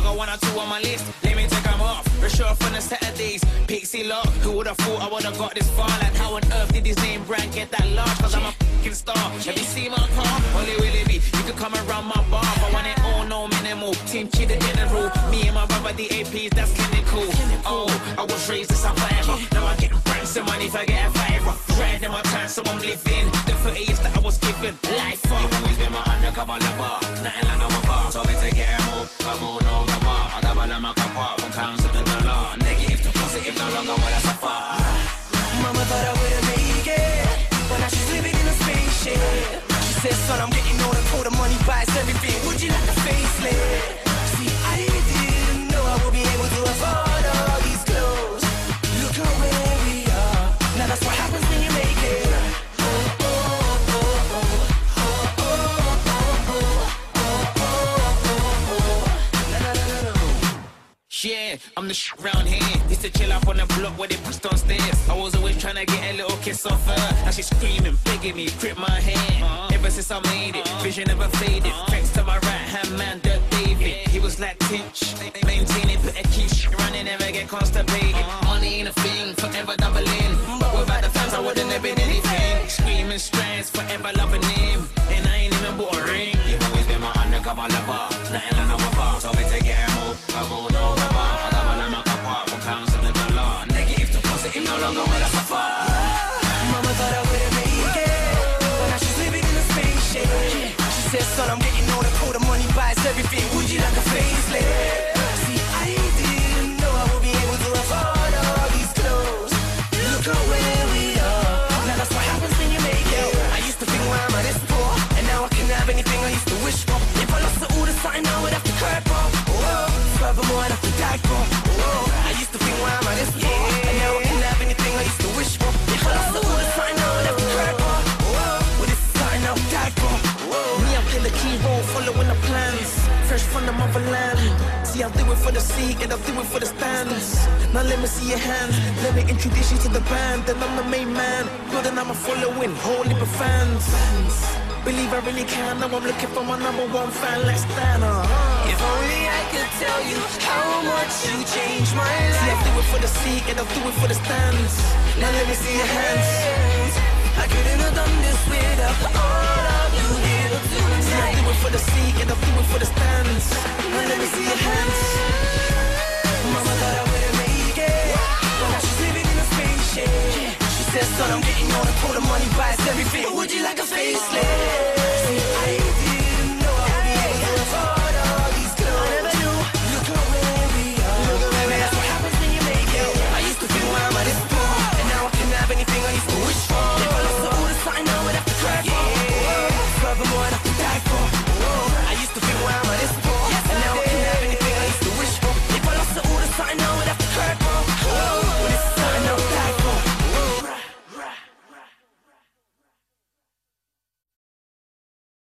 got one or two on my list. Let me take them off. Real off on the Saturdays. Pixie Lock. Who would've thought I would've got this far? Like how on earth did his name brand get that large? Cause I'm a fucking star. Have you seen my car? Only will it be. You could come around my bar. But I want it all, no minimal. Team Chi the general. Me and my brother the APs, that's clinical. Oh, I was raised as a survivor. Now I get brands of money if I get a fiver. Riding my time, so I'm living the 30 years that I was given. Life for. You always been my undercover lover. Nothing like no bar. So we take care of come on over bar. I double on my cup from pounds to the dollar. Negative to positive, no longer will I suffer. Mama thought I wouldn't make it, but now she's living in a spaceship. She said, son, I'm getting older, the money buys everything. Would you like a facelift? See, I didn't know I would be able to afford all these clothes. Look at where we are. Now that's what happens when you make it. Yeah, I'm the round here. Used to chill up on the block where they pushed on stairs. I was always trying to get a little kiss off her. Now she's screaming, begging me, grip my hand. Ever since I made it, vision never faded. Thanks to my right hand man, Dirk David. He was like Tinch, maintaining, put a key running, never get constipated. Money ain't a thing, forever doubling. But without the fans, I wouldn't have been anything. Screaming strands, forever loving him. And I ain't even bought a ring. You've always been my undercover lover. Nothing like no bar. So we take care of come on over. No longer will I suffer. Mama thought I wouldn't make it, but now she's living in a spaceship. She said, son, I'm getting older, the money buys everything. Would you like a facelift? See, I didn't know I would be able to afford all these clothes. Look at where we are. Now that's what happens when you make it. I used to think, why am I this poor? And now I can have anything I used to wish for. If I lost all the something, I would have to cry for. Whoa, furthermore, I'd have to die for. Whoa, I used to think, why am I this poor? And now I can have anything I used to wish for. If I lost all the something, I would have to cry for. Whoa, well, this is something I would die for. Whoa, me, I'm in the key role, following the plans. Fresh from the motherland. See, I'll do it for the seat and I'll do it for the stands. Now let me see your hands. Let me introduce you to the band. Then I'm the main man. Good and I'm a following, whole heap of fans. Believe I really can. Now I'm looking for my number one fan. Let's stand up. If only I could tell you how much you changed my life. See, I'll do it for the seat and I'll do it for the stands. Now let me see your hands. I couldn't have done this without all of you here tonight. See, I'll do it for the seat and I'll do it for the stands. Now let me see your hands. Mama thought I wouldn't make it, but now she's living in a spaceship. She said, son, I'm getting older, the money buys everything. Would you like a facelift? See, I